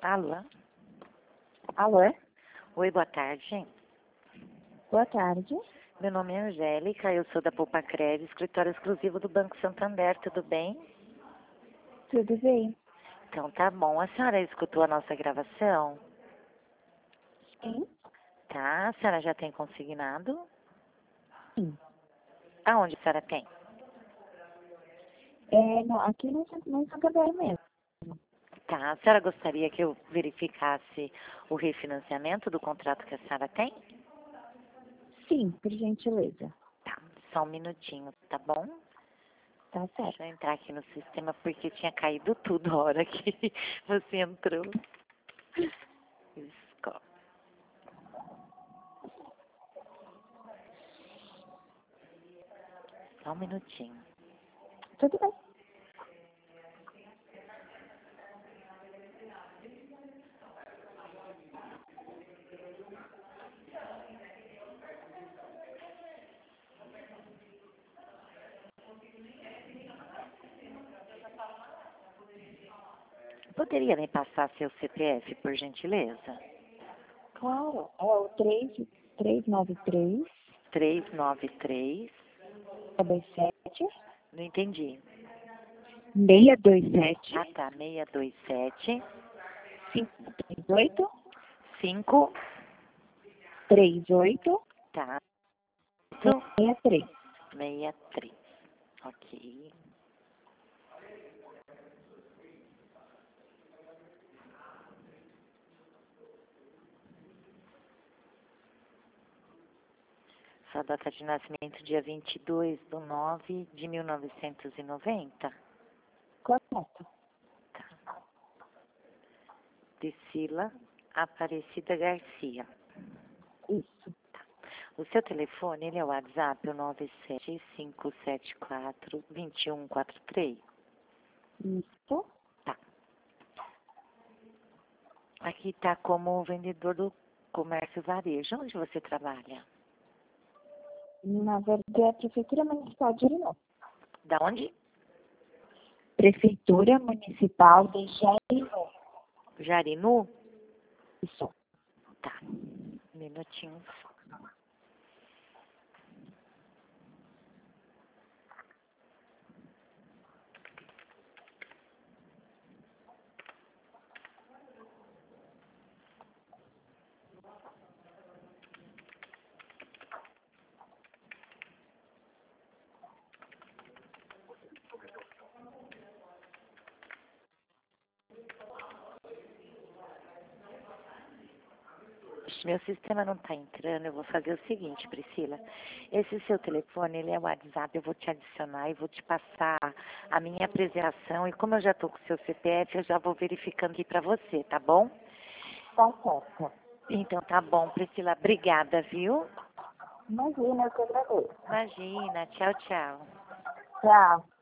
Alô? Alô? Oi, boa tarde. Boa tarde. Meu nome é Angélica, eu sou da Poupa Crédito, escritório exclusivo do Banco Santander, tudo bem? Tudo bem? Então tá bom. A senhora escutou a nossa gravação? Sim? Tá, a senhora já tem consignado? Sim. Aonde a senhora tem? Aqui no Santander mesmo. Tá, a senhora gostaria que eu verificasse o refinanciamento do contrato que a senhora tem? Sim, por gentileza. Tá, só um minutinho, tá bom? Tá certo. Deixa eu entrar aqui no sistema porque tinha caído tudo a hora que você entrou. Isso. Só um minutinho. Tudo bem. Poderia me passar seu CPF, por gentileza? Claro. É o 393 393. 27 Não entendi. 627 Ah, tá. 627 538 5. 38 Tá. 63. 63. Ok. Sua data de nascimento, dia 22/9/1990. Correto. Tá. Priscila Aparecida Garcia. Isso. O seu telefone, ele é o WhatsApp, o 975742143. Isso. Tá. Aqui tá como vendedor do comércio varejo. Onde você trabalha? Na verdade, é a Prefeitura Municipal de Jarinu. Da onde? Prefeitura Municipal de Jarinu. Jarinu? Isso. Tá. Um minutinho só. Meu sistema não está entrando, eu vou fazer o seguinte, Priscila. Esse seu telefone, ele é o WhatsApp, eu vou te adicionar e vou te passar a minha apresentação. E como eu já estou com o seu CPF, eu já vou verificando aqui para você, tá bom? Tá certo. Então tá bom, Priscila. Obrigada, viu? Imagina, eu que agradeço. Imagina. Tchau, tchau. Tchau.